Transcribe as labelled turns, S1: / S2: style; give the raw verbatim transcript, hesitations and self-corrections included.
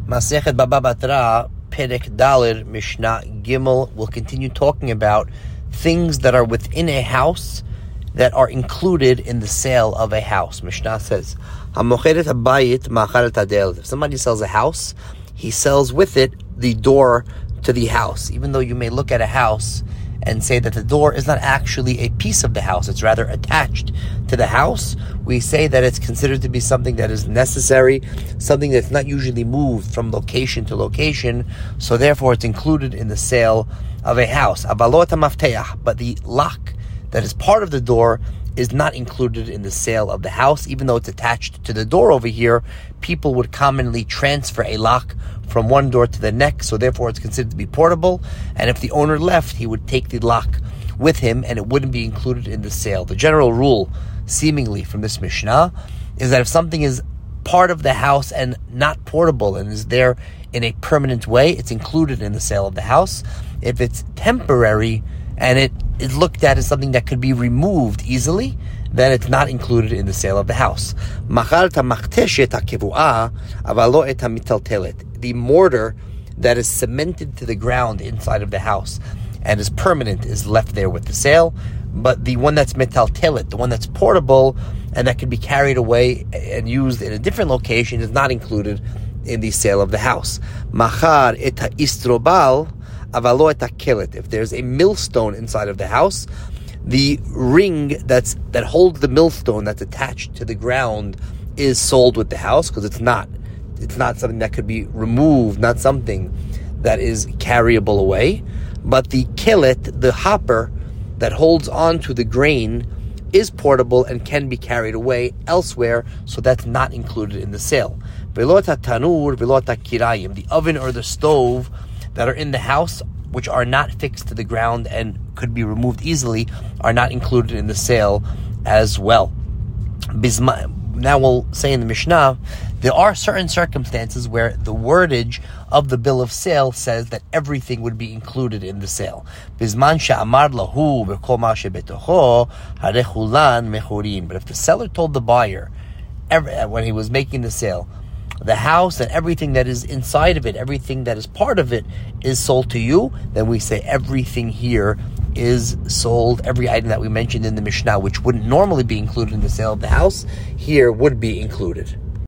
S1: Masechet Baba Batra, Perek Dalet, Mishnah Gimel, will continue talking about things that are within a house that are included in the sale of a house. Mishnah says, "Hamocheret habayit ma'acharet hadel." If somebody sells a house, he sells with it the door to the house. Even though you may look at a house and say that the door is not actually a piece of the house, it's rather attached to the house, we say that it's considered to be something that is necessary, something that's not usually moved from location to location, so therefore it's included in the sale of a house. Avalot hamafteach, but the lock that is part of the door is not included in the sale of the house. Even though it's attached to the door over here, people would commonly transfer a lock from one door to the next, so therefore it's considered to be portable, and if the owner left, he would take the lock with him and it wouldn't be included in the sale. The general rule, seemingly from this Mishnah, is that if something is part of the house and not portable and is there in a permanent way, it's included in the sale of the house. If it's temporary and it is looked at as something that could be removed easily, then it's not included in the sale of the house. The mortar that is cemented to the ground inside of the house and is permanent is left there with the sale, but the one that's metaltelet, the one that's portable and that can be carried away and used in a different location, is not included in the sale of the house. Machar et istrobal avalo et kelet. If there's a millstone inside of the house, the ring that's that holds the millstone that's attached to the ground is sold with the house, because it's not it's not something that could be removed, not something that is carryable away. But the kelet, the hopper that holds on to the grain, is portable and can be carried away elsewhere, so that's not included in the sale. Velot tanur, velot kirayim, the oven or the stove that are in the house, which are not fixed to the ground and could be removed easily, are not included in the sale as well. Bisma, now we'll say in the Mishnah, there are certain circumstances where the wordage of the bill of sale says that everything would be included in the sale. Bisman she'amar lahu v'kol ma shebetocho harechulan mechurin. But if the seller told the buyer, every, when he was making the sale, the house and everything that is inside of it, everything that is part of it, is sold to you, then we say everything here is sold. Every item that we mentioned in the Mishnah, which wouldn't normally be included in the sale of the house, here would be included.